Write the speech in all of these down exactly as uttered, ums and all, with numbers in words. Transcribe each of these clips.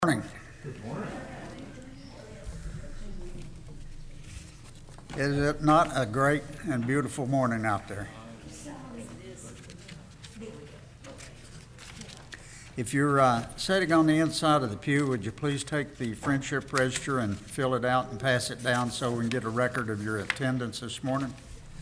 Morning. Good morning. Is it not a great and beautiful morning out there? If you're uh, sitting on the inside of the pew, would you please take the friendship register and fill it out and pass it down so we can get a record of your attendance this morning?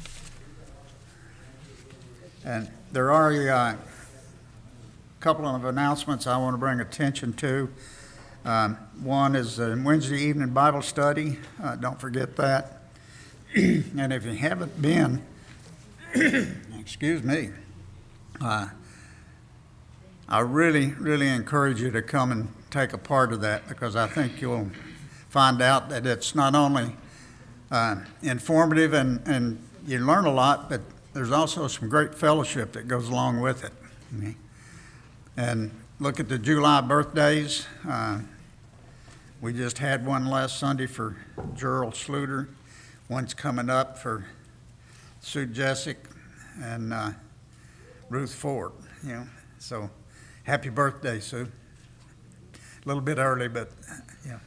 And there are a uh, couple of announcements I want to bring attention to. Um, one is a Wednesday evening Bible study. Uh, don't forget that. And if you haven't been, excuse me, uh, I really, really encourage you to come and take a part of that, because I think you'll find out that it's not only uh, informative and, and you learn a lot, but there's also some great fellowship that goes along with it. Okay? And look at the July birthdays. Uh, we just had one last Sunday for Gerald Sluter. One's coming up for Sue Jessic and uh, Ruth Ford. You know, so happy birthday, Sue. A little bit early, but yeah.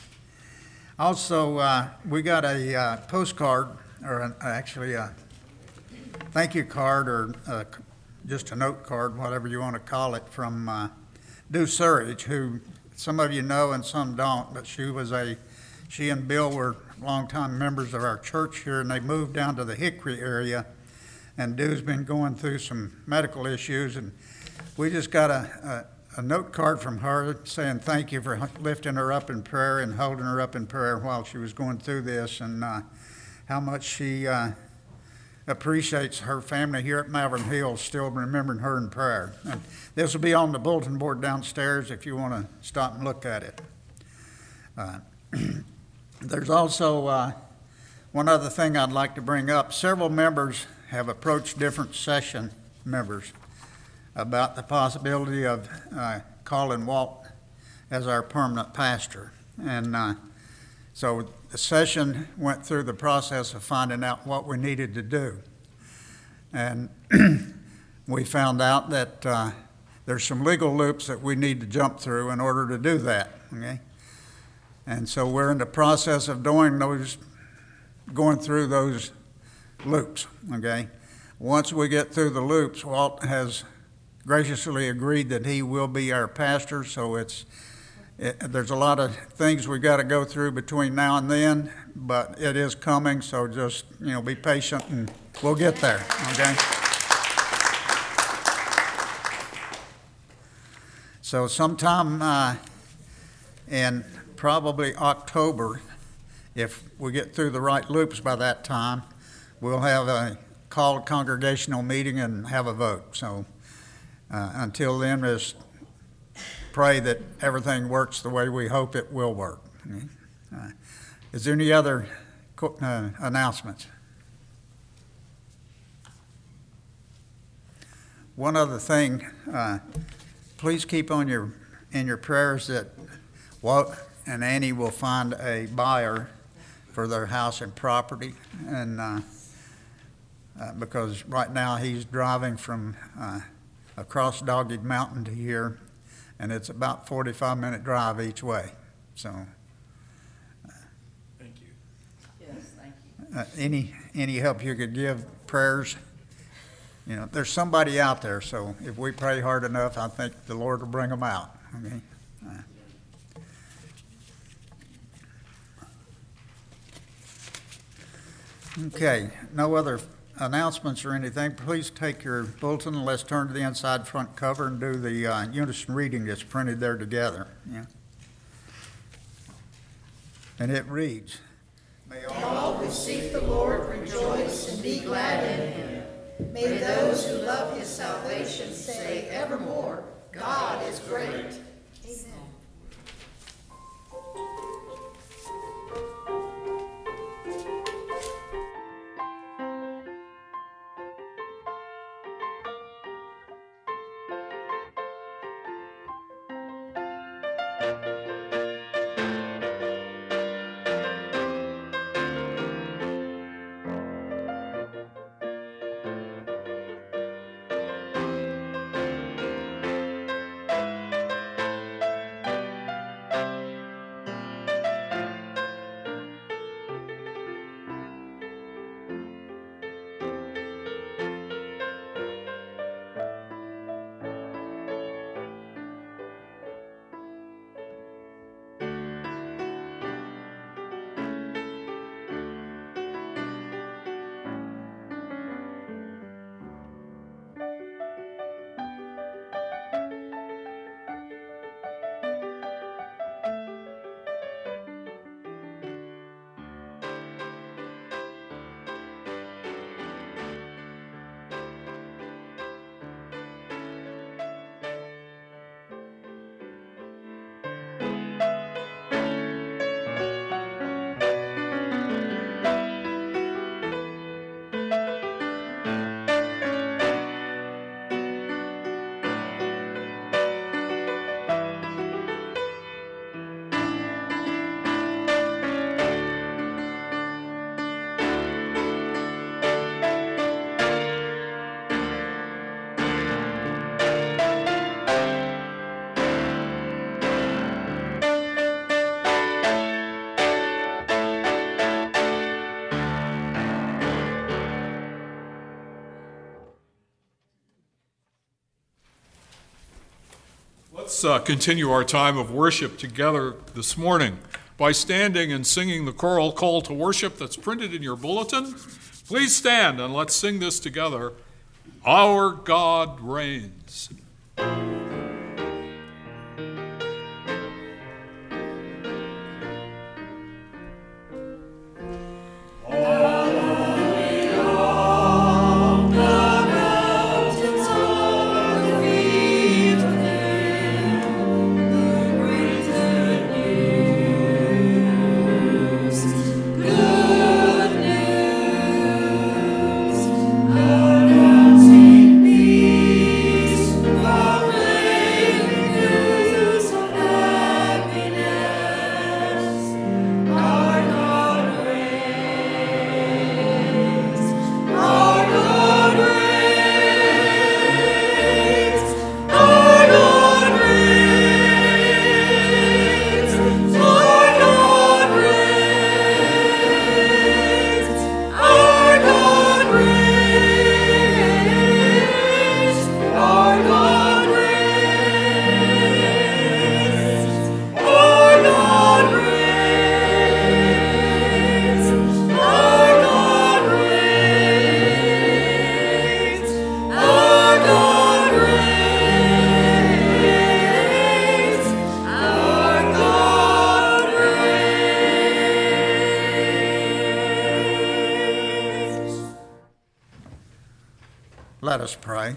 Also, uh, we got a uh, postcard, or an, actually a thank you card, or uh, just a note card, whatever you want to call it, from uh, Due Surridge, who some of you know and some don't, but she was a, she and Bill were longtime members of our church here, and they moved down to the Hickory area, and Due's been going through some medical issues, and we just got a, a, a note card from her saying thank you for lifting her up in prayer and holding her up in prayer while she was going through this, and uh, how much she uh, appreciates her family here at Malvern Hills still remembering her in prayer. And this will be on the bulletin board downstairs if you want to stop and look at it. Uh, there's also uh, one other thing I'd like to bring up. Several members have approached different session members about the possibility of uh, calling Walt as our permanent pastor. And uh, so the session went through the process of finding out what we needed to do. And we found out that uh, there's some legal loops that we need to jump through in order to do that, okay? And so we're in the process of doing those, going through those loops, okay? Once we get through the loops, Walt has graciously agreed that he will be our pastor, so it's It, there's a lot of things we've got to go through between now and then, but it is coming, so just, you know, be patient and we'll get there, okay? So sometime uh, in probably October, if we get through the right loops by that time, we'll have a called congregational meeting and have a vote. So uh, until then, just pray that everything works the way we hope it will work. Okay? Uh, is there any other uh, announcements? One other thing, uh, please keep on your in your prayers that Walt and Annie will find a buyer for their house and property, and uh, uh, because right now he's driving from uh, across Dogged Mountain to here, and it's about forty-five minute drive each way. So, uh, Thank you. Yes, thank you. uh, any any help you could give, prayers. You know, there's somebody out there. So if we pray hard enough, I think the Lord will bring them out. Okay. Uh, okay. No other announcements or anything. Please take your bulletin and let's turn to the inside front cover and do the uh, unison reading that's printed there together. Yeah. And it reads, May all who seek the Lord rejoice and be glad in him. May those who love his salvation say evermore, God is great. Let's uh, continue our time of worship together this morning by standing and singing the choral call to worship that's printed in your bulletin. Please stand and let's sing this together. Our God reigns. Let us pray.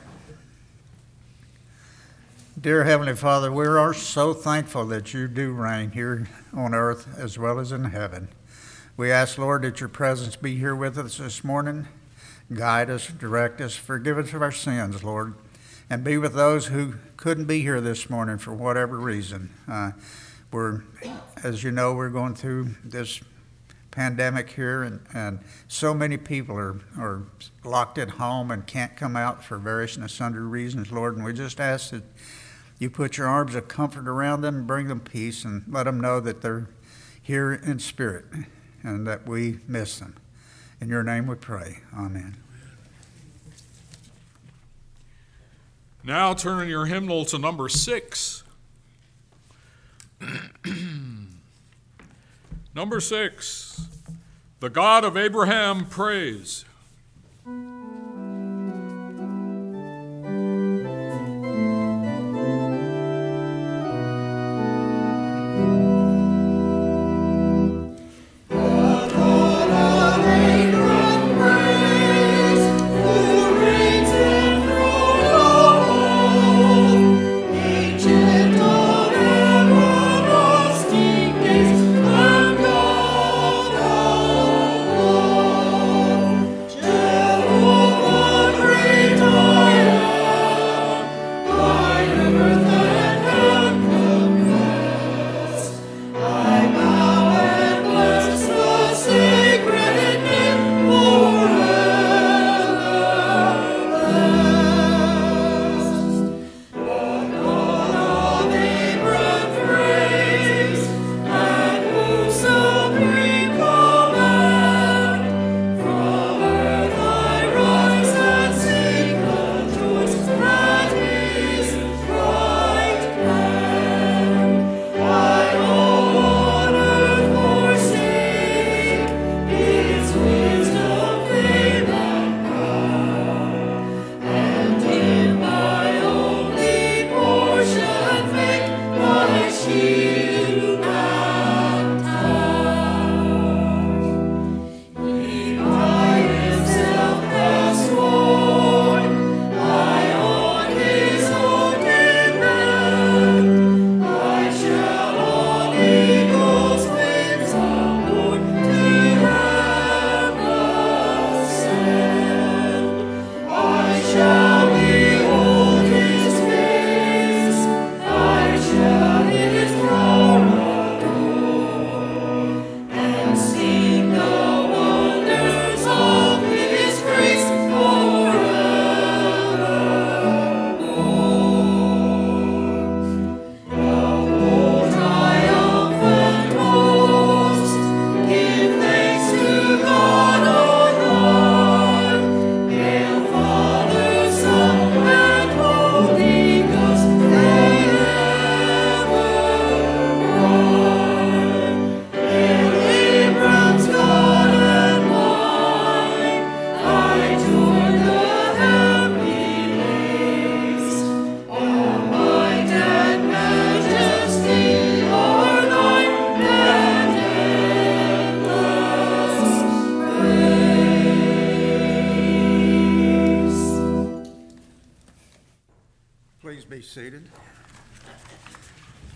Dear Heavenly Father, we are so thankful that you do reign here on earth as well as in heaven. We ask, Lord, that your presence be here with us this morning. Guide us, direct us, forgive us of our sins, Lord, and be with those who couldn't be here this morning for whatever reason. Uh, we're, as you know, we're going through this pandemic here, and, and so many people are, are locked at home and can't come out for various and sundry reasons, Lord, and we just ask that you put your arms of comfort around them and bring them peace and let them know that they're here in spirit and that we miss them. In your name we pray. Amen. Now turn your hymnal to number six. Number six, the God of Abraham praise.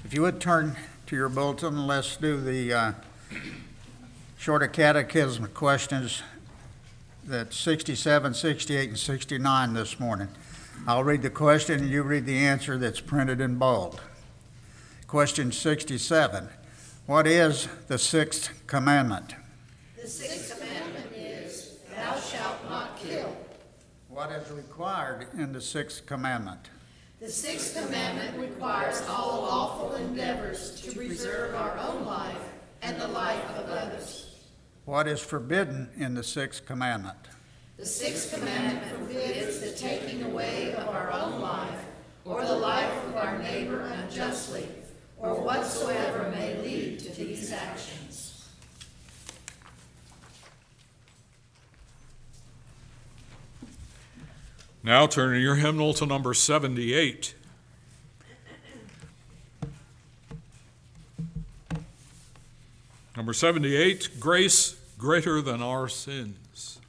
If you would turn to your bulletin, let's do the uh, shorter catechism questions that's sixty-seven, sixty-eight, and sixty-nine this morning. I'll read the question and you read the answer that's printed in bold. Question sixty-seven. What is the sixth commandment? The sixth commandment is, thou shalt not kill. What is required in the sixth commandment? The sixth commandment requires all lawful endeavors to preserve our own life and the life of others. What is forbidden in the sixth commandment? The sixth commandment forbids the taking away of our own life or the life of our neighbor unjustly, or whatsoever may lead to these actions. Now turn in your hymnal to number seventy-eight. Number seventy-eight, Grace Greater Than Our Sins.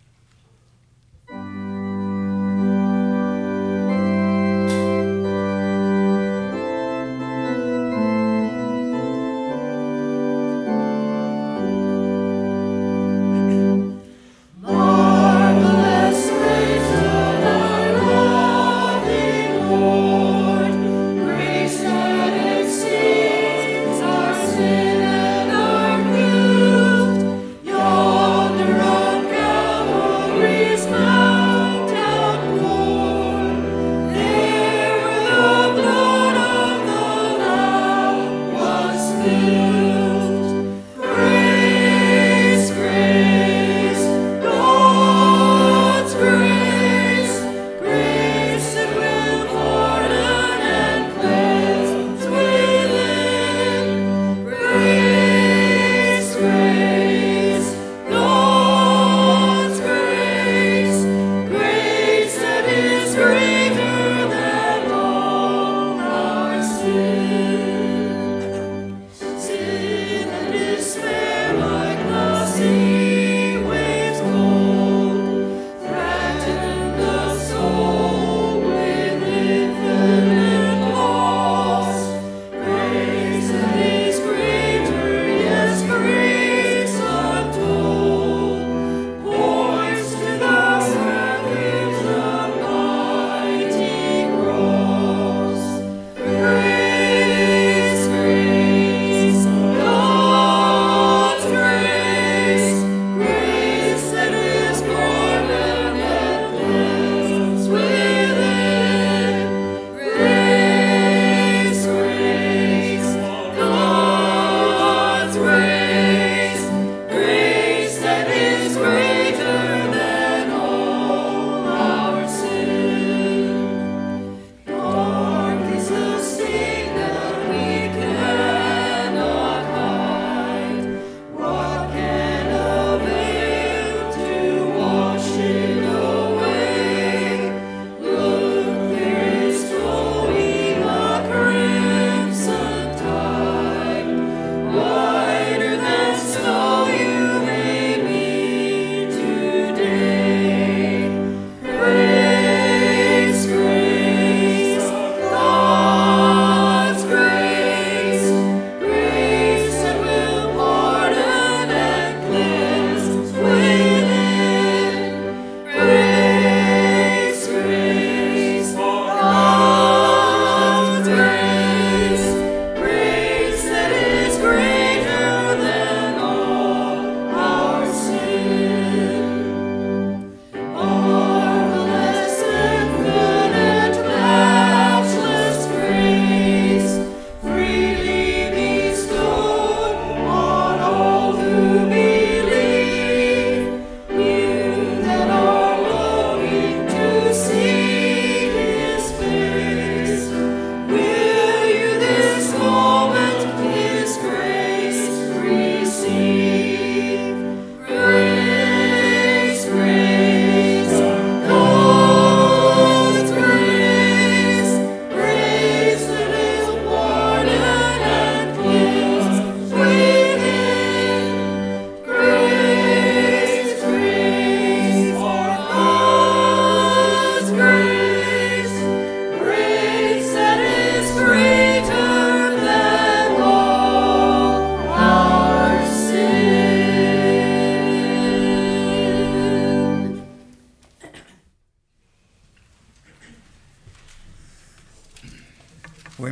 To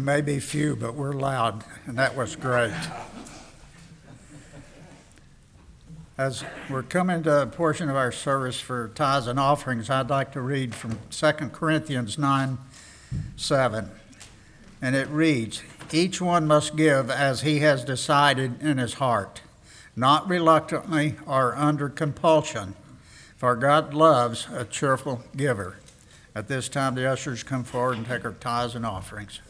may be few, but we're loud, and that was great. As we're coming to a portion of our service for tithes and offerings, I'd like to read from Second Corinthians nine seven. And it reads, "Each one must give as he has decided in his heart, not reluctantly or under compulsion, for God loves a cheerful giver." At this time, the ushers come forward and take our tithes and offerings.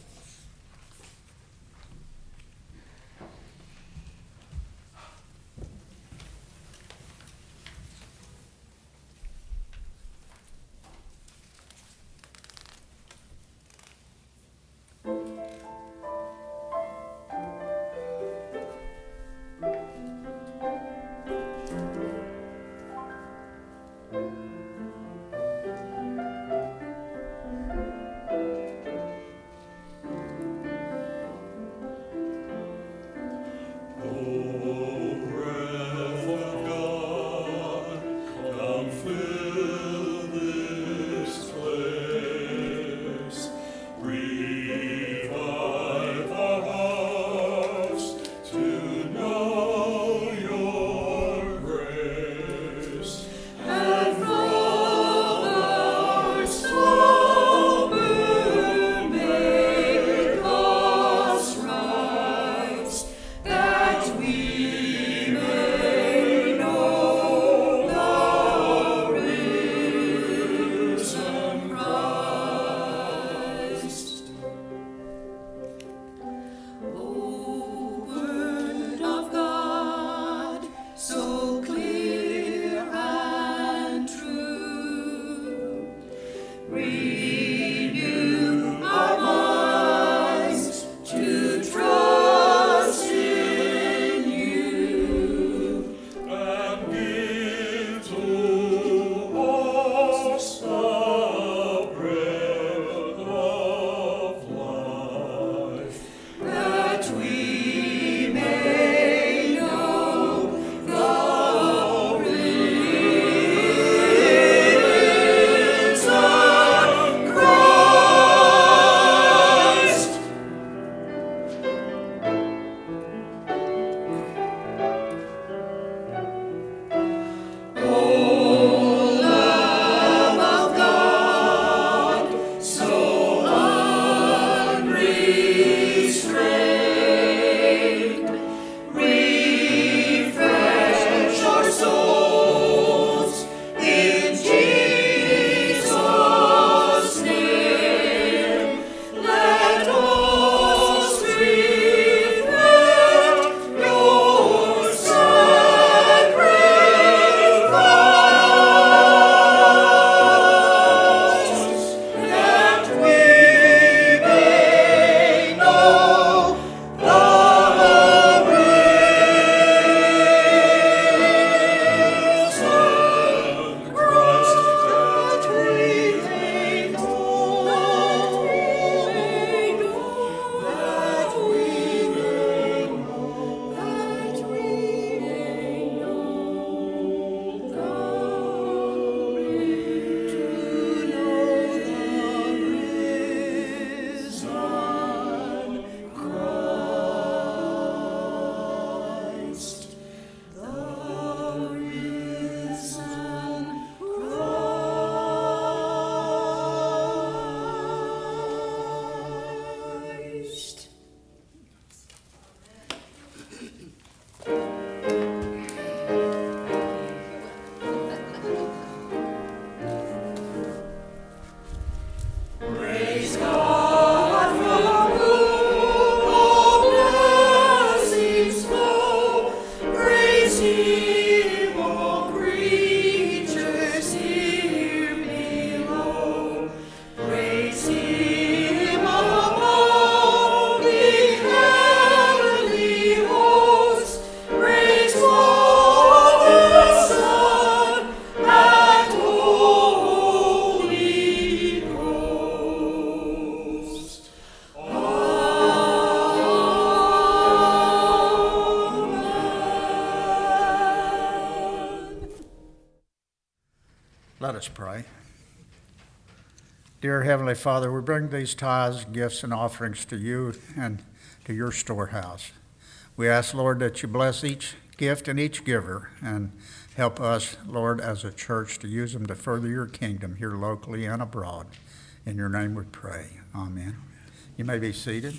Let us pray. Dear Heavenly Father, we bring these tithes, gifts, and offerings to you and to your storehouse. We ask, Lord, that you bless each gift and each giver and help us, Lord, as a church to use them to further your kingdom here locally and abroad. In your name we pray. Amen. You may be seated.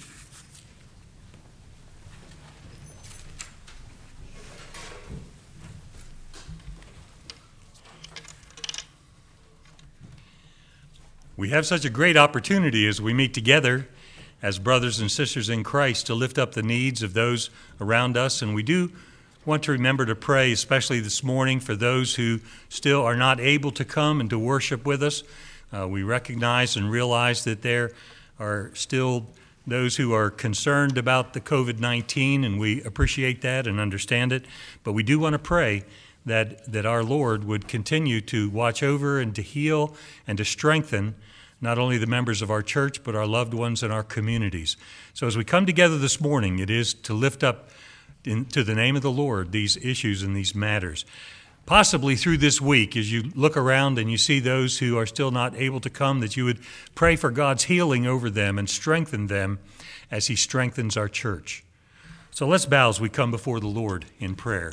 We have such a great opportunity as we meet together as brothers and sisters in Christ to lift up the needs of those around us. And we do want to remember to pray, especially this morning, for those who still are not able to come and to worship with us. Uh, we recognize and realize that there are still those who are concerned about the covid nineteen, and we appreciate that and understand it. But we do want to pray that, that our Lord would continue to watch over and to heal and to strengthen not only the members of our church, but our loved ones and our communities. So as we come together this morning, it is to lift up in, to the name of the Lord these issues and these matters. Possibly through this week, as you look around and you see those who are still not able to come, that you would pray for God's healing over them and strengthen them as he strengthens our church. So let's bow as we come before the Lord in prayer.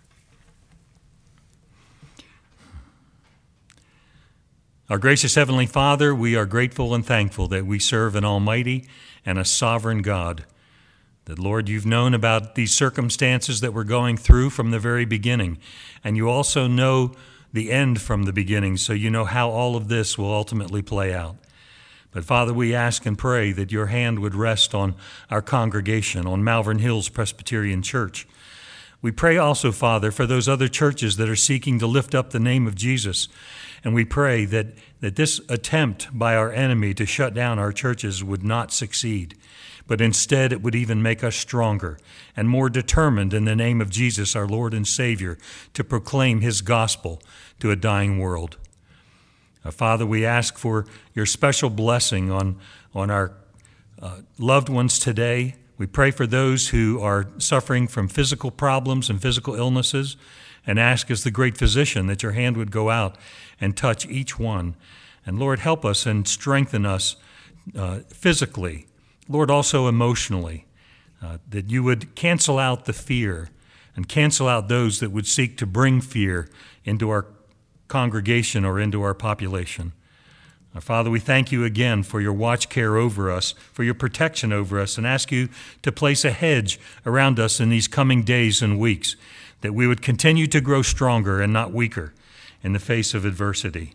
Our gracious Heavenly Father, we are grateful and thankful that we serve an almighty and a sovereign God. That, Lord, you've known about these circumstances that we're going through from the very beginning, and you also know the end from the beginning, so you know how all of this will ultimately play out. But, Father, we ask and pray that your hand would rest on our congregation, on Malvern Hills Presbyterian Church. We pray also, Father, for those other churches that are seeking to lift up the name of Jesus. And we pray that, that this attempt by our enemy to shut down our churches would not succeed, but instead it would even make us stronger and more determined in the name of Jesus, our Lord and Savior, to proclaim his gospel to a dying world. Uh, Father, we ask for your special blessing on, on our uh, loved ones today. We pray for those who are suffering from physical problems and physical illnesses, and ask as the great physician that your hand would go out and touch each one. And Lord, help us and strengthen us uh, physically, Lord, also emotionally, uh, that you would cancel out the fear and cancel out those that would seek to bring fear into our congregation or into our population. Our Father, we thank you again for your watch care over us, for your protection over us, and ask you to place a hedge around us in these coming days and weeks, that we would continue to grow stronger and not weaker in the face of adversity.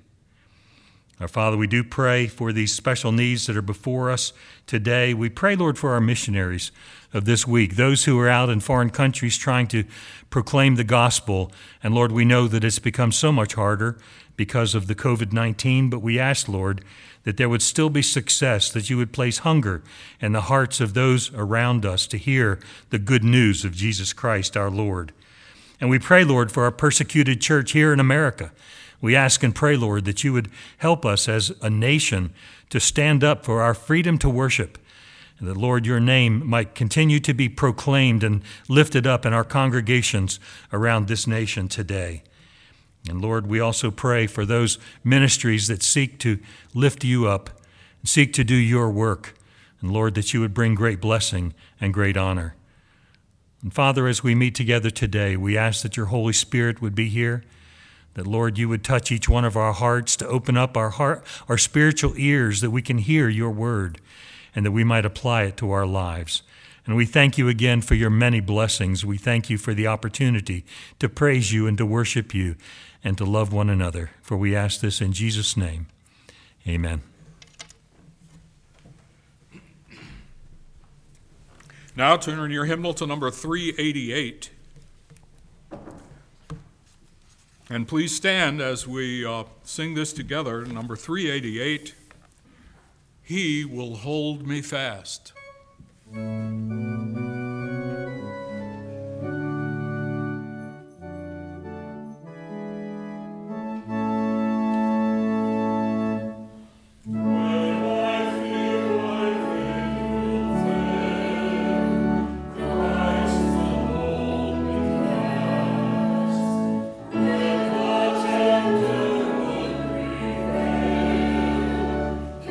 Our Father, we do pray for these special needs that are before us today. We pray, Lord, for our missionaries of this week, those who are out in foreign countries trying to proclaim the gospel. And Lord, we know that it's become so much harder because of the covid nineteen, but we ask, Lord, that there would still be success, that you would place hunger in the hearts of those around us to hear the good news of Jesus Christ, our Lord. And we pray, Lord, for our persecuted church here in America. We ask and pray, Lord, that you would help us as a nation to stand up for our freedom to worship, and that, Lord, your name might continue to be proclaimed and lifted up in our congregations around this nation today. And Lord, we also pray for those ministries that seek to lift you up and seek to do your work. And Lord, that you would bring great blessing and great honor. And Father, as we meet together today, we ask that your Holy Spirit would be here, that, Lord, you would touch each one of our hearts to open up our heart, our spiritual ears, that we can hear your word and that we might apply it to our lives. And we thank you again for your many blessings. We thank you for the opportunity to praise you and to worship you and to love one another. For we ask this in Jesus' name. Amen. Now turn your hymnal to number three eighty-eight. And please stand as we uh, sing this together, number three eighty-eight, He Will Hold Me Fast. He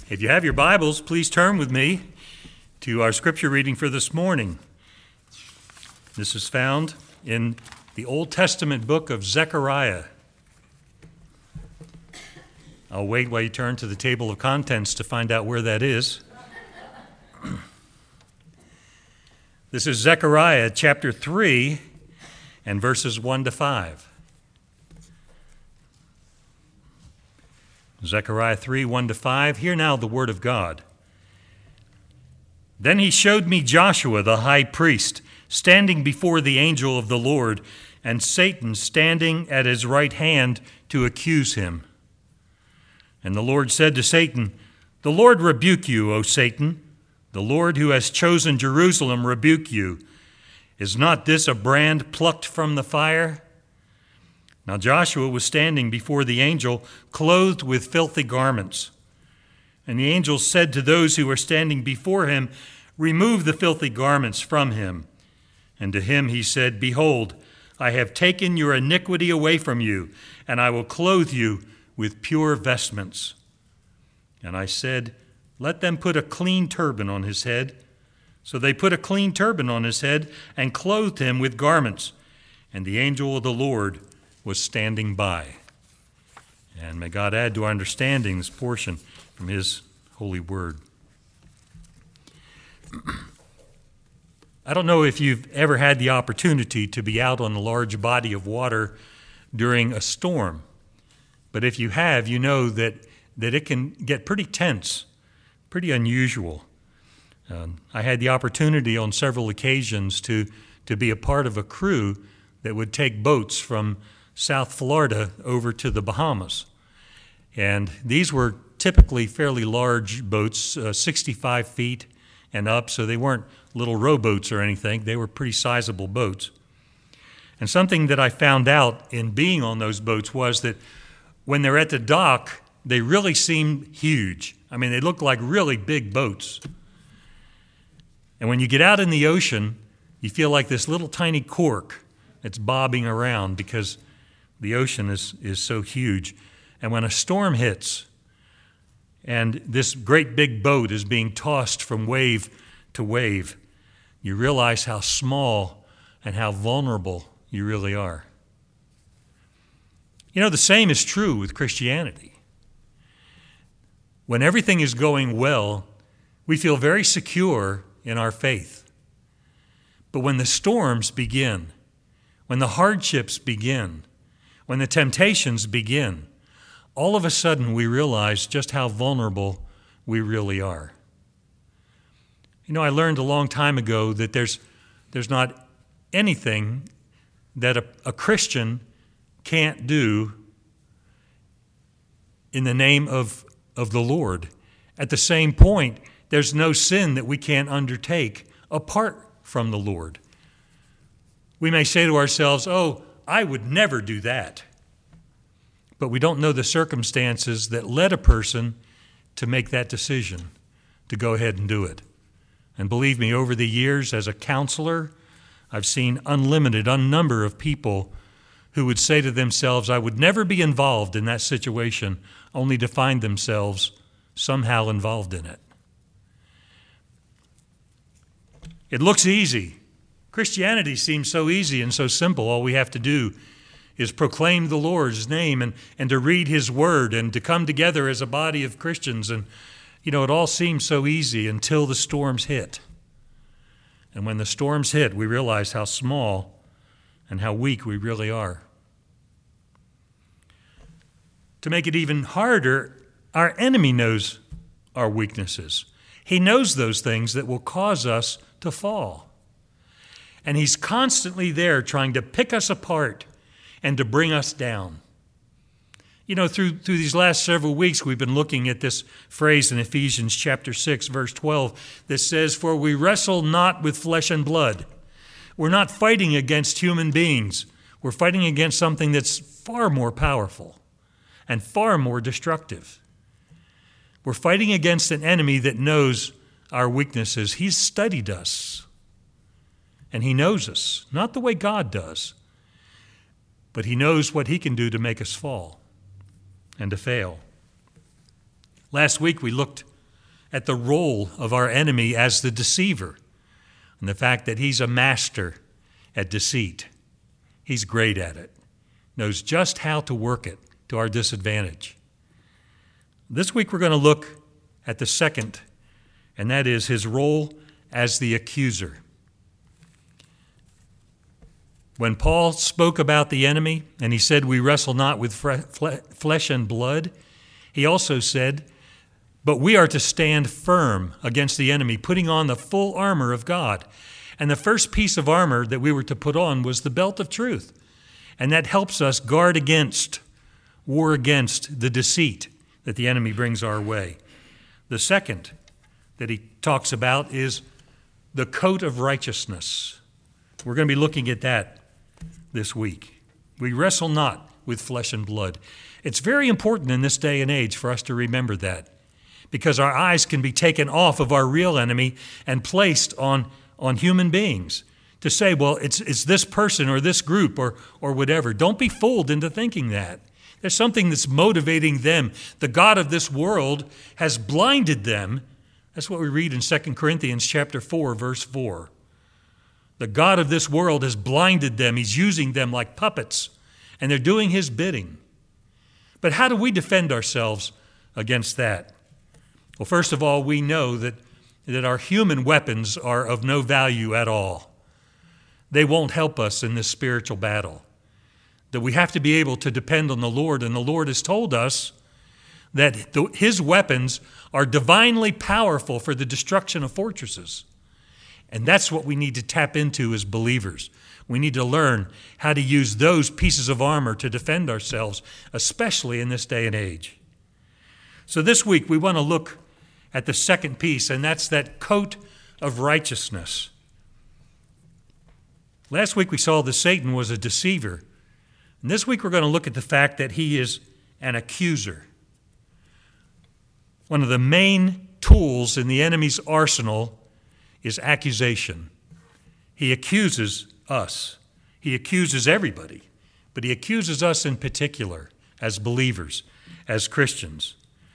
If you have your Bibles, please turn with me to our scripture reading for this morning. This is found in the Old Testament book of Zechariah. I'll wait while you turn to the table of contents to find out where that is. This is Zechariah chapter three and verses one to five. Zechariah three, one to five. Hear now the word of God. Then he showed me Joshua the high priest standing before the angel of the Lord, and Satan standing at his right hand to accuse him. And the Lord said to Satan, "The Lord rebuke you, O Satan. The Lord who has chosen Jerusalem rebuke you. Is not this a brand plucked from the fire?" Now Joshua was standing before the angel, clothed with filthy garments. And the angel said to those who were standing before him, "Remove the filthy garments from him." And to him he said, "Behold, I have taken your iniquity away from you, and I will clothe you with pure vestments." And I said, "Let them put a clean turban on his head." So they put a clean turban on his head and clothed him with garments. And the angel of the Lord was standing by. And may God add to our understanding this portion from his holy word. I don't know if you've ever had the opportunity to be out on a large body of water during a storm, but if you have, you know that, that it can get pretty tense, pretty unusual. Um, I had the opportunity on several occasions to, to be a part of a crew that would take boats from South Florida over to the Bahamas. And these were typically fairly large boats, uh, sixty-five feet and up, so they weren't little rowboats or anything. They were pretty sizable boats. And something that I found out in being on those boats was that when they're at the dock, they really seem huge. I mean, they look like really big boats. And when you get out in the ocean, you feel like this little tiny cork that's bobbing around because the ocean is, is so huge. And when a storm hits, and this great big boat is being tossed from wave to wave, you realize how small and how vulnerable you really are. You know, the same is true with Christianity. When everything is going well, we feel very secure in our faith. But when the storms begin, when the hardships begin, when the temptations begin, all of a sudden we realize just how vulnerable we really are. You know, I learned a long time ago that there's there's not anything that a, a Christian can't do in the name of, of the Lord. At the same point, there's no sin that we can't undertake apart from the Lord. We may say to ourselves, "Oh, I would never do that." But we don't know the circumstances that led a person to make that decision, to go ahead and do it. And believe me, over the years as a counselor, I've seen unlimited, unnumber of people who would say to themselves, "I would never be involved in that situation," only to find themselves somehow involved in it. It looks easy. Christianity seems so easy and so simple. All we have to do is proclaim the Lord's name and, and to read his word and to come together as a body of Christians. And, you know, it all seems so easy until the storms hit. And when the storms hit, we realize how small and how weak we really are. To make it even harder, our enemy knows our weaknesses. He knows those things that will cause us to fall. And he's constantly there trying to pick us apart and to bring us down. You know, through, through these last several weeks, we've been looking at this phrase in Ephesians chapter six, verse twelve, that says, "For we wrestle not with flesh and blood." We're not fighting against human beings. We're fighting against something that's far more powerful and far more destructive. We're fighting against an enemy that knows our weaknesses. He's studied us, and he knows us, not the way God does, but he knows what he can do to make us fall and to fail. Last week we looked at the role of our enemy as the deceiver and the fact that he's a master at deceit. He's great at it, knows just how to work it to our disadvantage. This week we're going to look at the second, and that is his role as the accuser. When Paul spoke about the enemy, and he said, we wrestle not with flesh and blood, he also said, but we are to stand firm against the enemy, putting on the full armor of God. And the first piece of armor that we were to put on was the belt of truth. And that helps us guard against, war against the deceit that the enemy brings our way. The second that he talks about is the coat of righteousness. We're going to be looking at that this week. We wrestle not with flesh and blood. It's very important in this day and age for us to remember that, because our eyes can be taken off of our real enemy and placed on, on human beings to say, well, it's, it's this person or this group or, or whatever. Don't be fooled into thinking that. There's something that's motivating them. The God of this world has blinded them. That's what we read in Second Corinthians chapter four, verse four. The God of this world has blinded them. He's using them like puppets, and they're doing his bidding. But how do we defend ourselves against that? Well, first of all, we know that, that our human weapons are of no value at all. They won't help us in this spiritual battle. That we have to be able to depend on the Lord, and the Lord has told us that the, his weapons are divinely powerful for the destruction of fortresses. And that's what we need to tap into as believers. We need to learn how to use those pieces of armor to defend ourselves, especially in this day and age. So this week we want to look at the second piece, and that's that coat of righteousness. Last week we saw that Satan was a deceiver. And this week we're going to look at the fact that he is an accuser. One of the main tools in the enemy's arsenal is accusation. He accuses us. He accuses everybody, but he accuses us in particular as believers, as Christians.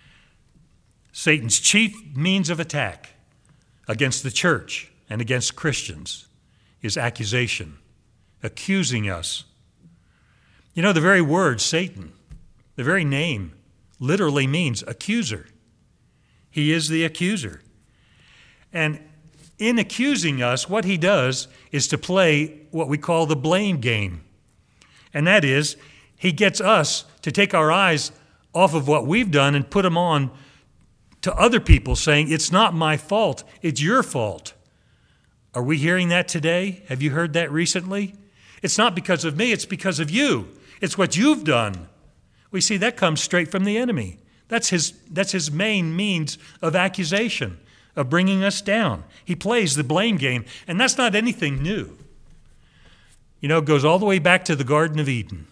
Satan's chief means of attack against the church and against Christians is accusation, accusing us. You know, the very word Satan, the very name, literally means accuser. He is the accuser. And in accusing us, what he does is to play what we call the blame game. And that is, he gets us to take our eyes off of what we've done and put them on to other people, saying, it's not my fault, it's your fault. Are we hearing that today? Have you heard that recently? It's not because of me, it's because of you. It's what you've done. We see that comes straight from the enemy. That's his, that's his main means of accusation, of bringing us down. He plays the blame game, and that's not anything new. You know, it goes all the way back to the Garden of Eden.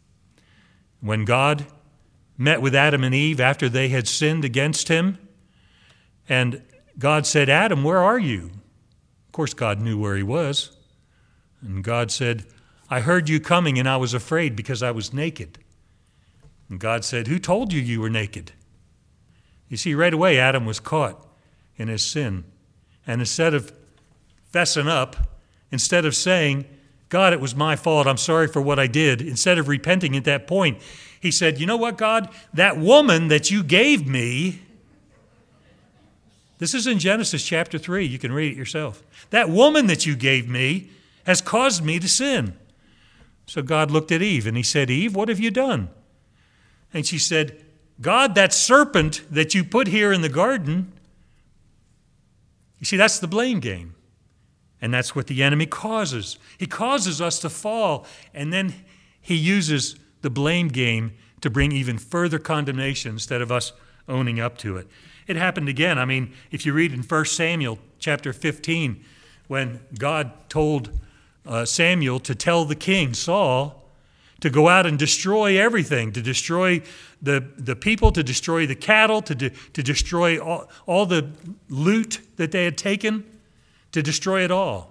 When God met with Adam and Eve after they had sinned against him, and God said, Adam, where are you? Of course, God knew where he was. And God said, I heard you coming and I was afraid because I was naked. And God said, who told you you were naked? You see, right away, Adam was caught in his sin. And instead of fessing up, instead of saying, God, it was my fault, I'm sorry for what I did, instead of repenting at that point, he said, you know what, God? That woman that you gave me, this is in Genesis chapter three, you can read it yourself. That woman that you gave me has caused me to sin. So God looked at Eve and he said, Eve, what have you done? And she said, God, that serpent that you put here in the garden. You see, that's the blame game. And that's what the enemy causes. He causes us to fall, and then he uses the blame game to bring even further condemnation instead of us owning up to it. It happened again. I mean, if you read in First Samuel chapter fifteen, when God told uh, Samuel to tell the king, Saul, to go out and destroy everything, to destroy the, the people, to destroy the cattle, to, de- to destroy all, all the loot that they had taken, to destroy it all.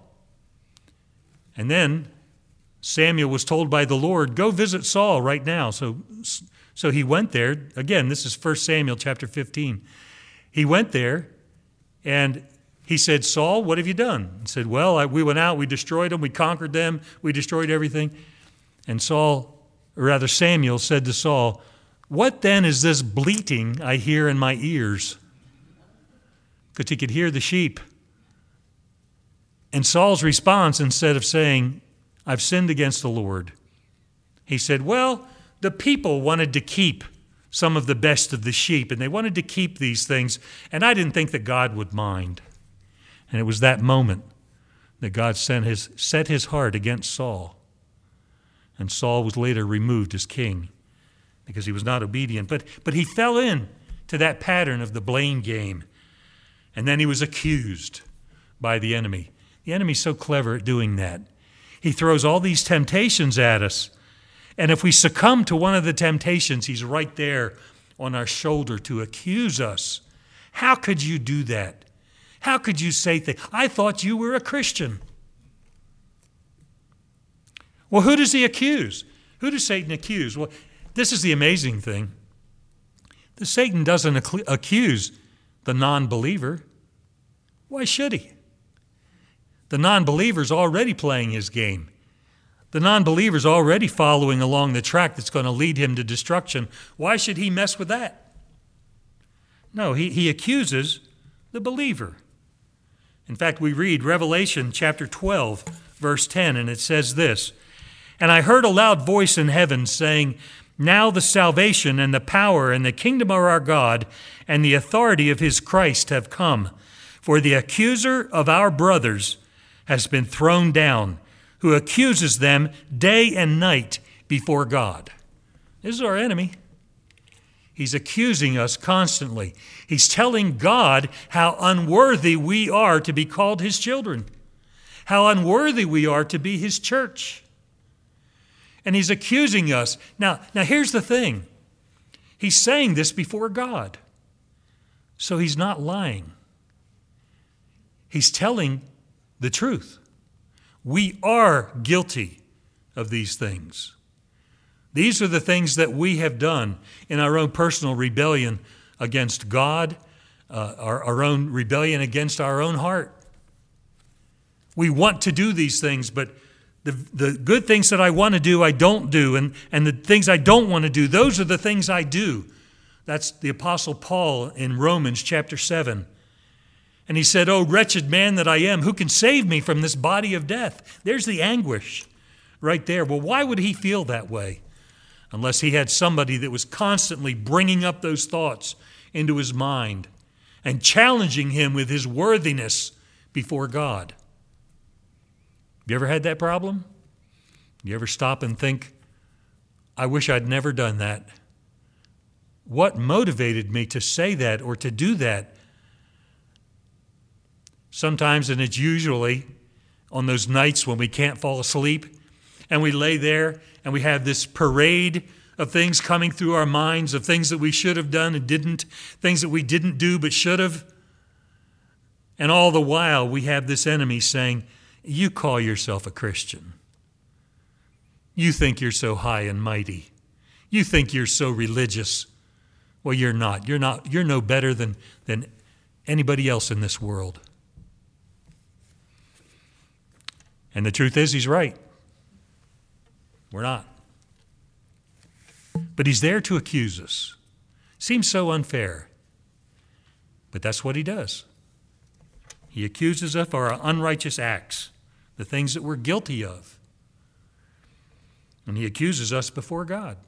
And then Samuel was told by the Lord, go visit Saul right now. So, so he went there. Again, this is First Samuel chapter fifteen. He went there, And he said, Saul, what have you done? He said, well, I, we went out, we destroyed them, we conquered them, we destroyed everything. And Saul, or rather Samuel, said to Saul, what then is this bleating I hear in my ears? Because he could hear the sheep. And Saul's response, instead of saying, I've sinned against the Lord, he said, well, the people wanted to keep some of the best of the sheep, and they wanted to keep these things, and I didn't think that God would mind. And it was that moment that God sent his, set his heart against Saul. And Saul was later removed as king because he was not obedient. But, but he fell in to that pattern of the blame game. And then he was accused by the enemy. The enemy's so clever at doing that. He throws all these temptations at us. And if we succumb to one of the temptations, he's right there on our shoulder to accuse us. How could you do that? How could you say things? I thought you were a Christian. Well, who does he accuse? Who does Satan accuse? Well, this is the amazing thing. The Satan doesn't ac- accuse the non-believer. Why should he? The non-believer's already playing his game. The non-believer's already following along the track that's going to lead him to destruction. Why should he mess with that? No, he, he accuses the believer. In fact, we read Revelation chapter twelve, verse ten, and it says this, and I heard a loud voice in heaven saying, now the salvation and the power and the kingdom of our God and the authority of his Christ have come. For the accuser of our brothers has been thrown down, who accuses them day and night before God. This is our enemy. He's accusing us constantly. He's telling God how unworthy we are to be called his children, how unworthy we are to be his church. And he's accusing us. Now, now here's the thing. He's saying this before God. So he's not lying. He's telling the truth. We are guilty of these things. These are the things that we have done in our own personal rebellion against God, uh, our, our own rebellion against our own heart. We want to do these things, but the, the good things that I want to do, I don't do. And, and the things I don't want to do, those are the things I do. That's the Apostle Paul in Romans chapter seven. And he said, oh, wretched man that I am, who can save me from this body of death? There's the anguish right there. Well, why would he feel that way? Unless he had somebody that was constantly bringing up those thoughts into his mind and challenging him with his worthiness before God. You ever had that problem? You ever stop and think, I wish I'd never done that? What motivated me to say that or to do that? Sometimes, and it's usually on those nights when we can't fall asleep, and we lay there and we have this parade of things coming through our minds, of things that we should have done and didn't, things that we didn't do but should have. And all the while we have this enemy saying, you call yourself a Christian. You think you're so high and mighty. You think you're so religious. Well, you're not. You're not. You're no better than, than anybody else in this world. And the truth is, he's right. We're not. But he's there to accuse us. Seems so unfair. But that's what he does. He accuses us of our unrighteous acts, the things that we're guilty of. And he accuses us before God.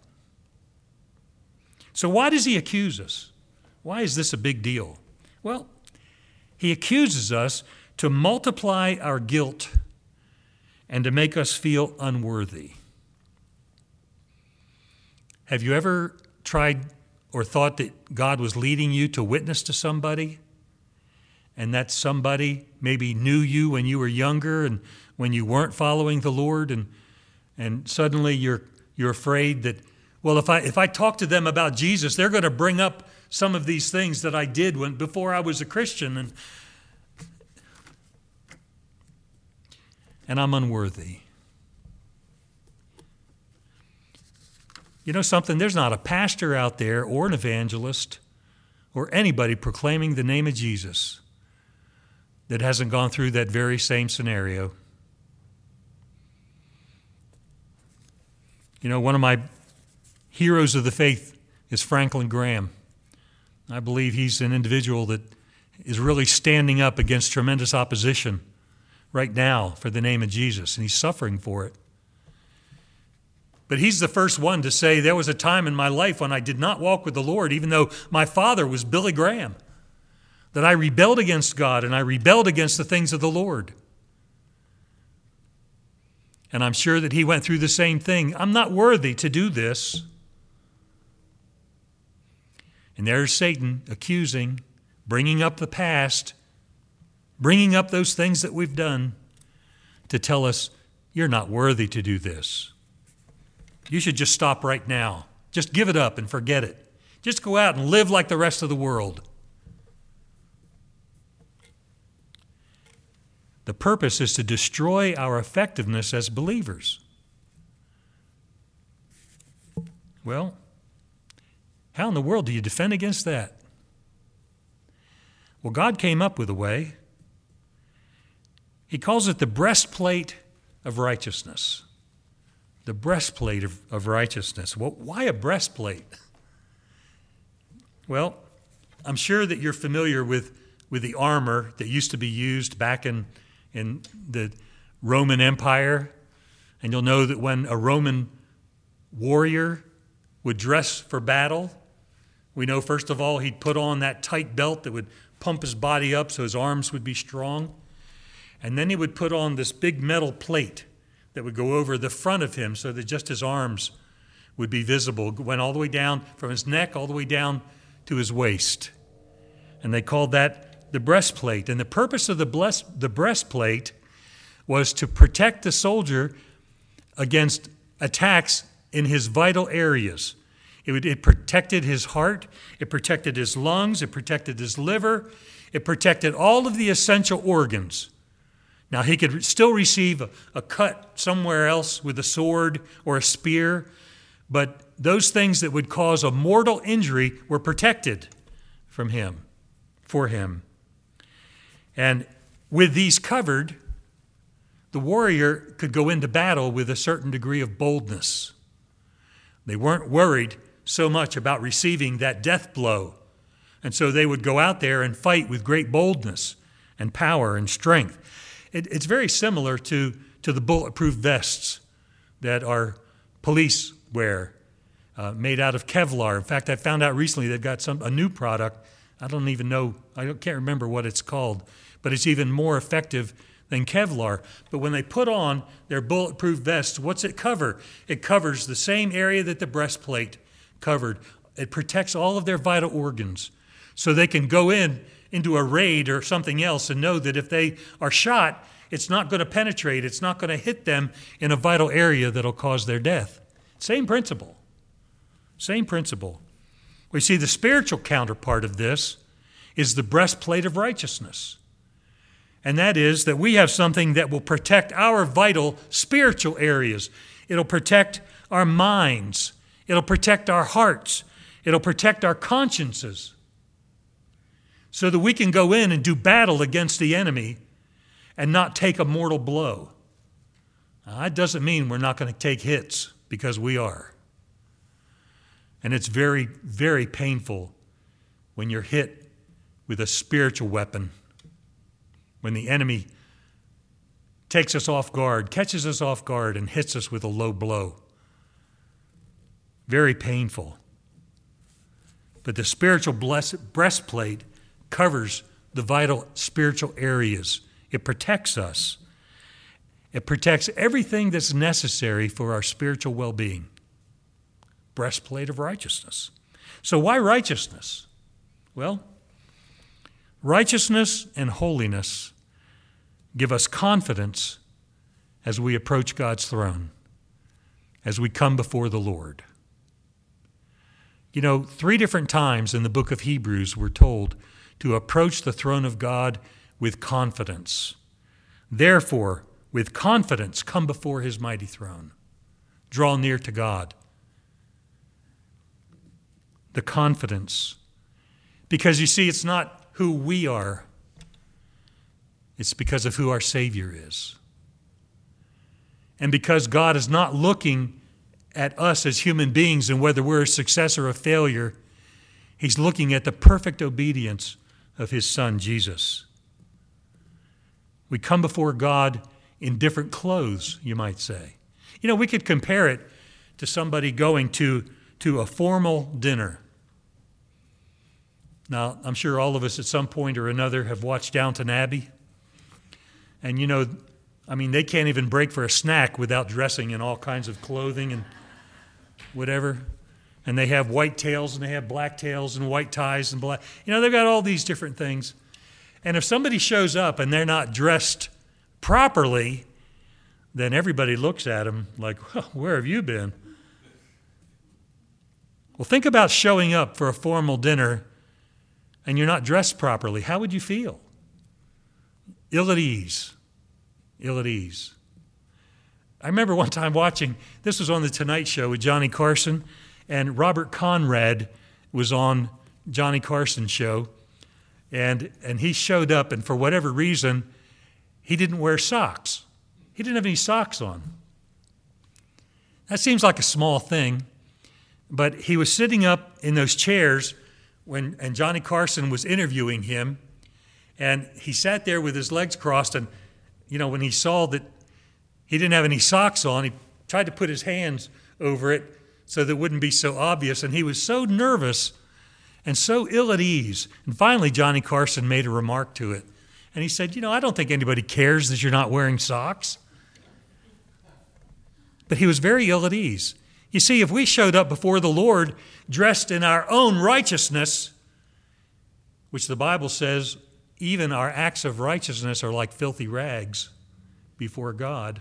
So why does he accuse us? Why is this a big deal? Well, he accuses us to multiply our guilt and to make us feel unworthy. Have you ever tried or thought that God was leading you to witness to somebody, and that somebody maybe knew you when you were younger and when you weren't following the Lord, and and suddenly you're you're afraid that, well, if I if I talk to them about Jesus, they're going to bring up some of these things that I did when before I was a Christian, and and I'm unworthy. You know something? There's not a pastor out there or an evangelist or anybody proclaiming the name of Jesus that hasn't gone through that very same scenario. You know, one of my heroes of the faith is Franklin Graham. I believe he's an individual that is really standing up against tremendous opposition right now for the name of Jesus, and he's suffering for it. But he's the first one to say, there was a time in my life when I did not walk with the Lord, even though my father was Billy Graham, that I rebelled against God and I rebelled against the things of the Lord. And I'm sure that he went through the same thing. I'm not worthy to do this. And there's Satan accusing, bringing up the past, bringing up those things that we've done to tell us, you're not worthy to do this. You should just stop right now. Just give it up and forget it. Just go out and live like the rest of the world. The purpose is to destroy our effectiveness as believers. Well, how in the world do you defend against that? Well, God came up with a way. He calls it the breastplate of righteousness. The breastplate of, of righteousness. Well, why a breastplate? Well, I'm sure that you're familiar with, with the armor that used to be used back in, in the Roman Empire. And you'll know that when a Roman warrior would dress for battle, we know, first of all, he'd put on that tight belt that would pump his body up so his arms would be strong. And then he would put on this big metal plate that would go over the front of him so that just his arms would be visible. It went all the way down from his neck all the way down to his waist. And they called that the breastplate. And the purpose of the, bless, the breastplate was to protect the soldier against attacks in his vital areas. It, would, it protected his heart, it protected his lungs, it protected his liver, it protected all of the essential organs. Now, he could still receive a, a cut somewhere else with a sword or a spear, but those things that would cause a mortal injury were protected from him, for him. And with these covered, the warrior could go into battle with a certain degree of boldness. They weren't worried so much about receiving that death blow, and so they would go out there and fight with great boldness and power and strength. It, it's very similar to, to the bulletproof vests that our police wear, uh, made out of Kevlar. In fact, I found out recently they've got some a new product. I don't even know, I can't remember what it's called, but it's even more effective than Kevlar. But when they put on their bulletproof vests, what's it cover? It covers the same area that the breastplate covered. It protects all of their vital organs, so they can go in into a raid or something else and know that if they are shot, it's not going to penetrate, it's not going to hit them in a vital area that'll cause their death. Same principle. Same principle. We see the spiritual counterpart of this is the breastplate of righteousness. And that is that we have something that will protect our vital spiritual areas. It'll protect our minds. It'll protect our hearts. It'll protect our consciences, so that we can go in and do battle against the enemy and not take a mortal blow. Now, that doesn't mean we're not going to take hits, because we are. And it's very, very painful when you're hit with a spiritual weapon, when the enemy takes us off guard, catches us off guard, and hits us with a low blow. Very painful. But the spiritual breastplate covers the vital spiritual areas. It protects us. It protects everything that's necessary for our spiritual well-being. Breastplate of righteousness. So why righteousness? Well, righteousness and holiness give us confidence as we approach God's throne, as we come before the Lord. You know, three different times in the book of Hebrews we're told to approach the throne of God with confidence. Therefore, with confidence, come before his mighty throne. Draw near to God. The confidence. Because you see, it's not who we are It's because of who our Savior is. And because God is not looking at us as human beings and whether we're a success or a failure, He's looking at the perfect obedience of His Son, Jesus. We come before God in different clothes, you might say. You know, we could compare it to somebody going to, to a formal dinner. Now, I'm sure all of us at some point or another have watched Downton Abbey. And, you know, I mean, they can't even break for a snack without dressing in all kinds of clothing and whatever. And they have white tails and they have black tails and white ties and black. You know, they've got all these different things. And if somebody shows up and they're not dressed properly, then everybody looks at them like, well, where have you been? Well, think about showing up for a formal dinner and you're not dressed properly. How would you feel? Ill at ease. Ill at ease. I remember one time watching, this was on The Tonight Show with Johnny Carson, and Robert Conrad was on Johnny Carson's show, and, and he showed up, and for whatever reason, he didn't wear socks. He didn't have any socks on. That seems like a small thing, but he was sitting up in those chairs when, and Johnny Carson was interviewing him, and he sat there with his legs crossed, and, you know, when he saw that he didn't have any socks on, he tried to put his hands over it so that it wouldn't be so obvious, and he was so nervous and so ill at ease. And finally, Johnny Carson made a remark to it, and he said, you know, I don't think anybody cares that you're not wearing socks. But he was very ill at ease. You see, if we showed up before the Lord dressed in our own righteousness, which the Bible says even our acts of righteousness are like filthy rags before God,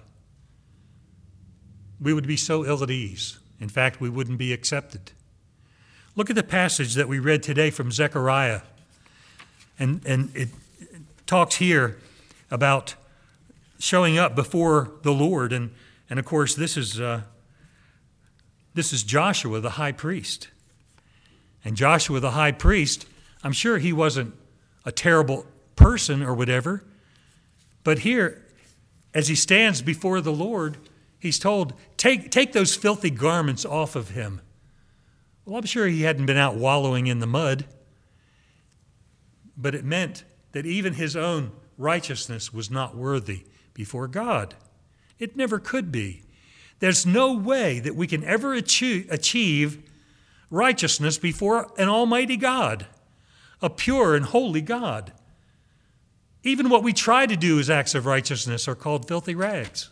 we would be so ill at ease. In fact, we wouldn't be accepted. Look at the passage that we read today from Zechariah. And, and it talks here about showing up before the Lord. And, and of course, this is, uh, this is Joshua, the high priest. And Joshua, the high priest, I'm sure he wasn't a terrible person or whatever. But here, as he stands before the Lord, he's told, take, take those filthy garments off of him. Well, I'm sure he hadn't been out wallowing in the mud, but it meant that even his own righteousness was not worthy before God. It never could be. There's no way that we can ever achieve, achieve righteousness before an almighty God, a pure and holy God. Even what we try to do as acts of righteousness are called filthy rags.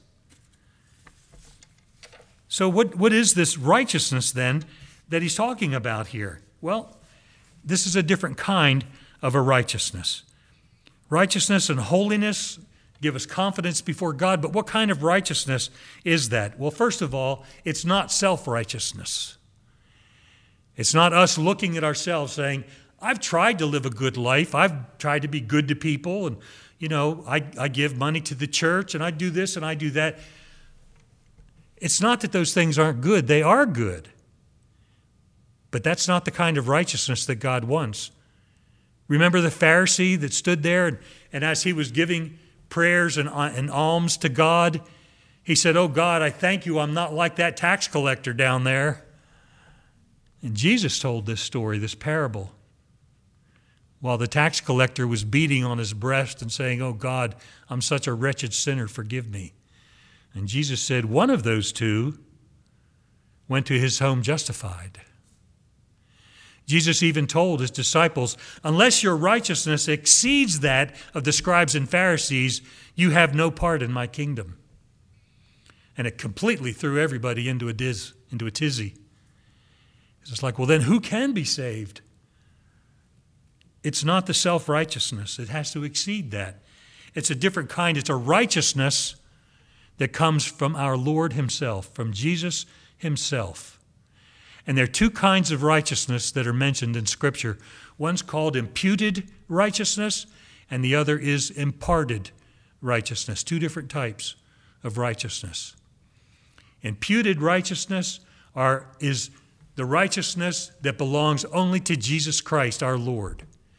So what, what is this righteousness then that he's talking about here? Well, this is a different kind of a righteousness. Righteousness and holiness give us confidence before God, but what kind of righteousness is that? Well, first of all, it's not self-righteousness. It's not us looking at ourselves saying, I've tried to live a good life. I've tried to be good to people, and, you know, I, I give money to the church, and I do this and I do that. It's not that those things aren't good. They are good. But that's not the kind of righteousness that God wants. Remember the Pharisee that stood there, and, and as he was giving prayers and, and alms to God, he said, oh God, I thank you I'm not like that tax collector down there. And Jesus told this story, this parable, while the tax collector was beating on his breast and saying, oh God, I'm such a wretched sinner, forgive me. And Jesus said, one of those two went to his home justified. Jesus even told his disciples, unless your righteousness exceeds that of the scribes and Pharisees, you have no part in my kingdom. And it completely threw everybody into a diz, into a tizzy. It's like, well, then who can be saved? It's not the self-righteousness. It has to exceed that. It's a different kind. It's a righteousness that comes from our Lord himself, from Jesus himself. And there are two kinds of righteousness that are mentioned in Scripture. One's called imputed righteousness, and the other is imparted righteousness, two different types of righteousness. Imputed righteousness are, is the righteousness that belongs only to Jesus Christ, our Lord.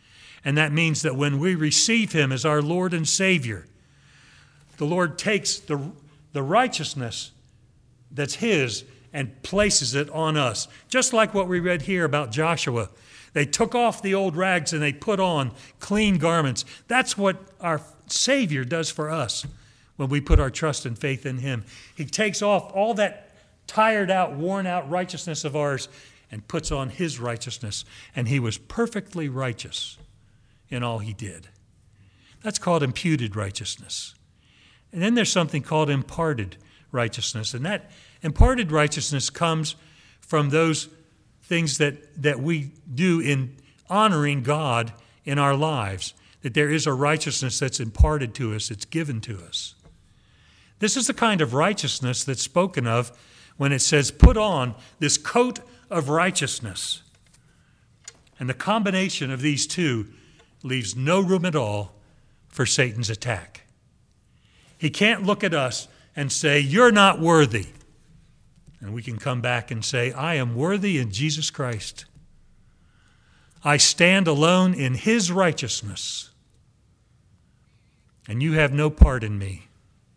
And that means that when we receive him as our Lord and Savior, the Lord takes the, the righteousness that's his and places it on us. Just like what we read here about Joshua. They took off the old rags and they put on clean garments. That's what our Savior does for us when we put our trust and faith in him. He takes off all that tired out, worn out righteousness of ours and puts on his righteousness. And he was perfectly righteous in all he did. That's called imputed righteousness. And then there's something called imparted righteousness. And that imparted righteousness comes from those things that, that we do in honoring God in our lives, that there is a righteousness that's imparted to us, it's given to us. This is the kind of righteousness that's spoken of when it says, put on this coat of righteousness. And the combination of these two leaves no room at all for Satan's attack. He can't look at us and say, you're not worthy. And we can come back and say, I am worthy in Jesus Christ. I stand alone in his righteousness. And you have no part in me.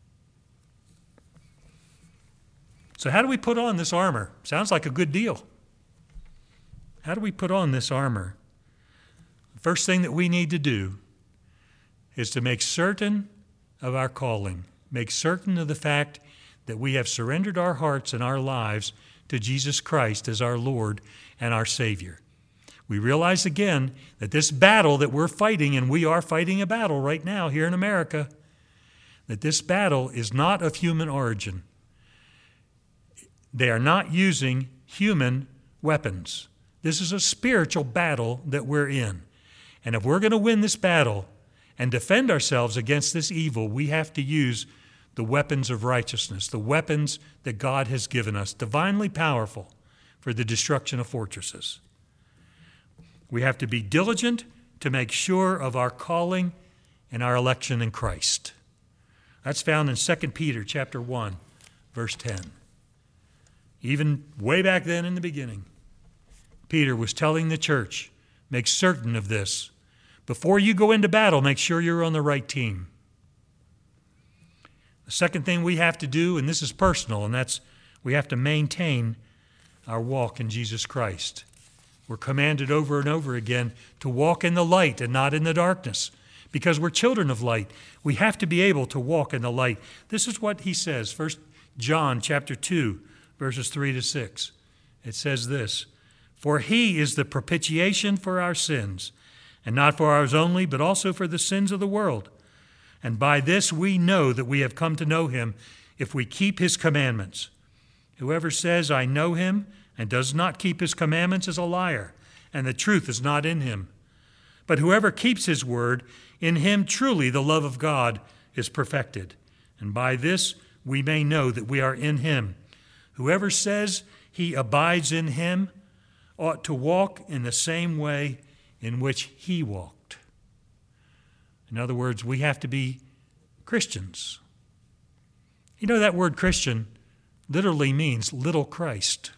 So how do we put on this armor? Sounds like a good deal. How do we put on this armor? The first thing that we need to do is to make certain of our calling. Make certain of the fact that we have surrendered our hearts and our lives to Jesus Christ as our Lord and our Savior. We realize again that this battle that we're fighting, and we are fighting a battle right now here in America, that this battle is not of human origin. They are not using human weapons. This is a spiritual battle that we're in. And if we're going to win this battle and defend ourselves against this evil, we have to use the weapons of righteousness, the weapons that God has given us, divinely powerful for the destruction of fortresses. We have to be diligent to make sure of our calling and our election in Christ. That's found in Second Peter chapter one, verse ten. Even way back then in the beginning, Peter was telling the church, make certain of this. Before you go into battle, make sure you're on the right team. The second thing we have to do, and this is personal, and that's we have to maintain our walk in Jesus Christ. We're commanded over and over again to walk in the light and not in the darkness, because we're children of light. We have to be able to walk in the light. This is what he says, First John chapter two, verses three to six. It says this, for he is the propitiation for our sins, and not for ours only, but also for the sins of the world. And by this we know that we have come to know him, if we keep his commandments. Whoever says, I know him, and does not keep his commandments is a liar, and the truth is not in him. But whoever keeps his word, in him truly the love of God is perfected. And by this we may know that we are in him. Whoever says he abides in him ought to walk in the same way in which he walked. In other words, we have to be Christians. You know, that word Christian literally means little Christ.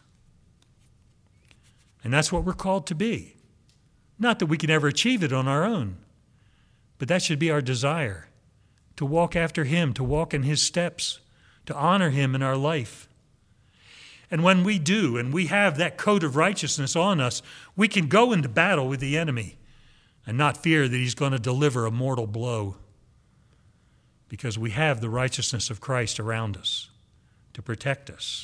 And that's what we're called to be. Not that we can ever achieve it on our own, but that should be our desire, to walk after him, to walk in his steps, to honor him in our life. And when we do, and we have that coat of righteousness on us, we can go into battle with the enemy and not fear that he's going to deliver a mortal blow, because we have the righteousness of Christ around us to protect us.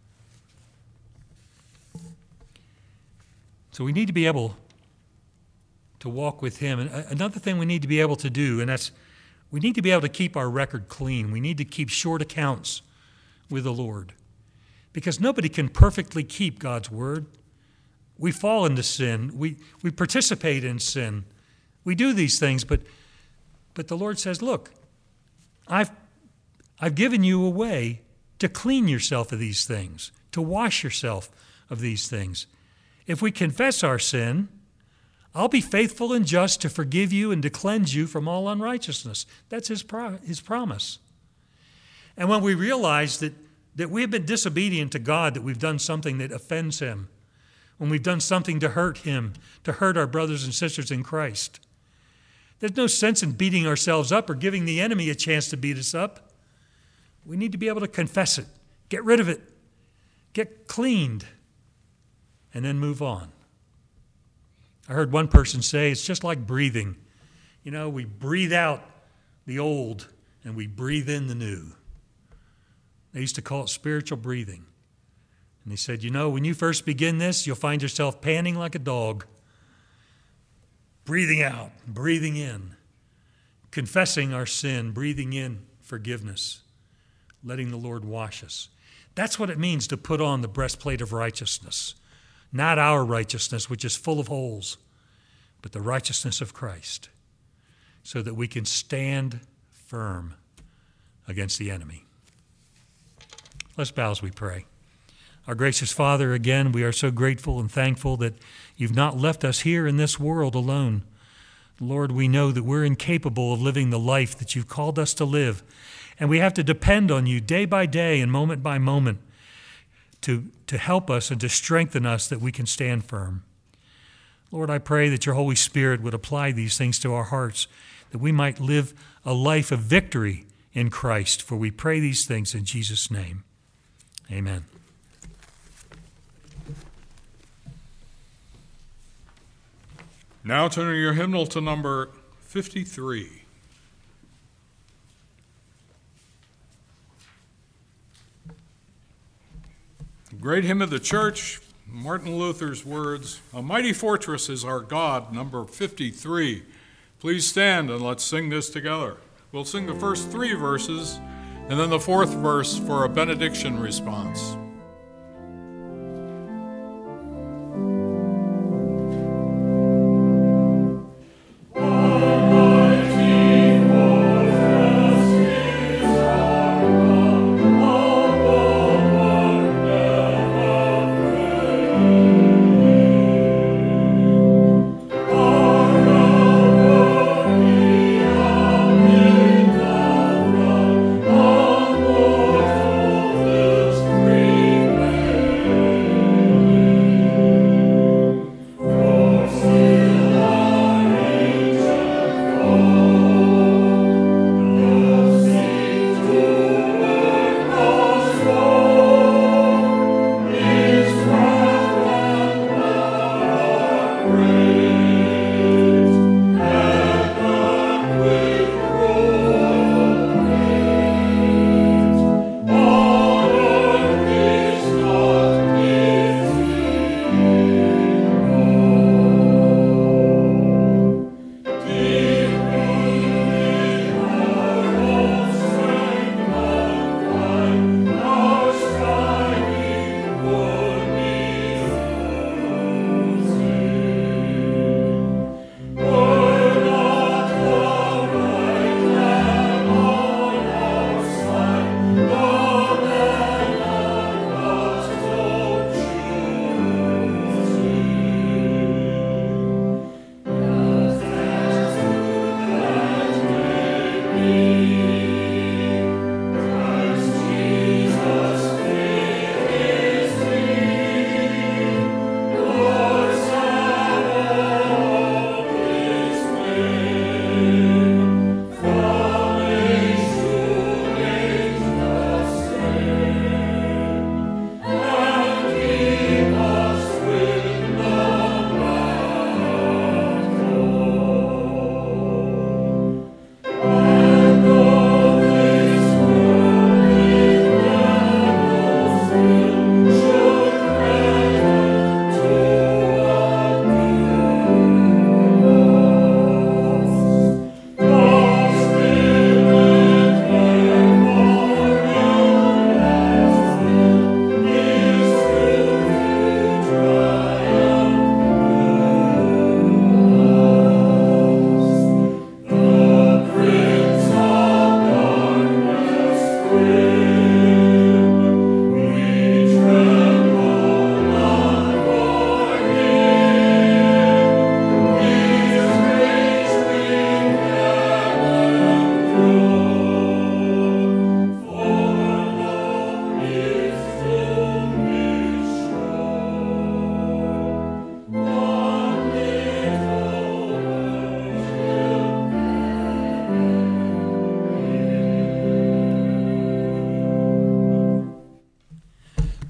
So we need to be able to walk with him. And another thing we need to be able to do, and that's we need to be able to keep our record clean. We need to keep short accounts with the Lord, because nobody can perfectly keep God's word. We fall into sin. We, we participate in sin. We do these things, but, but the Lord says, look, I've, I've given you a way to clean yourself of these things, to wash yourself of these things. If we confess our sin, I'll be faithful and just to forgive you and to cleanse you from all unrighteousness. That's his, pro- his promise. And when we realize that, that we have been disobedient to God, that we've done something that offends him, when we've done something to hurt him, to hurt our brothers and sisters in Christ, There's no sense in beating ourselves up or giving the enemy a chance to beat us up. We need to be able to confess it, get rid of it, get cleaned, and then move on. I heard one person say it's just like breathing. You know, we breathe out the old and we breathe in the new. They used to call it spiritual breathing. And they said, you know, when you first begin this, you'll find yourself panting like a dog, breathing out, breathing in, confessing our sin, breathing in forgiveness, letting the Lord wash us. That's what it means to put on the breastplate of righteousness. Not our righteousness, which is full of holes, but the righteousness of Christ, so that we can stand firm against the enemy. Let's bow as we pray. Our gracious Father, again, we are so grateful and thankful that you've not left us here in this world alone. Lord, we know that we're incapable of living the life that you've called us to live, and we have to depend on you day by day and moment by moment to, to help us and to strengthen us that we can stand firm. Lord, I pray that your Holy Spirit would apply these things to our hearts, that we might live a life of victory in Christ. For we pray these things in Jesus' name. Amen. Now turning your hymnal to number fifty-three. Great hymn of the church, Martin Luther's words, "A mighty fortress is our God," number fifty-three. Please stand and let's sing this together. We'll sing the first three verses and then the fourth verse for a benediction response. Free.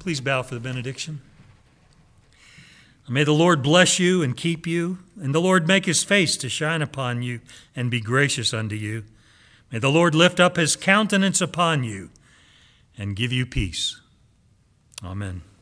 Please bow for the benediction. May the Lord bless you and keep you, and the Lord make his face to shine upon you and be gracious unto you. May the Lord lift up his countenance upon you and give you peace. Amen.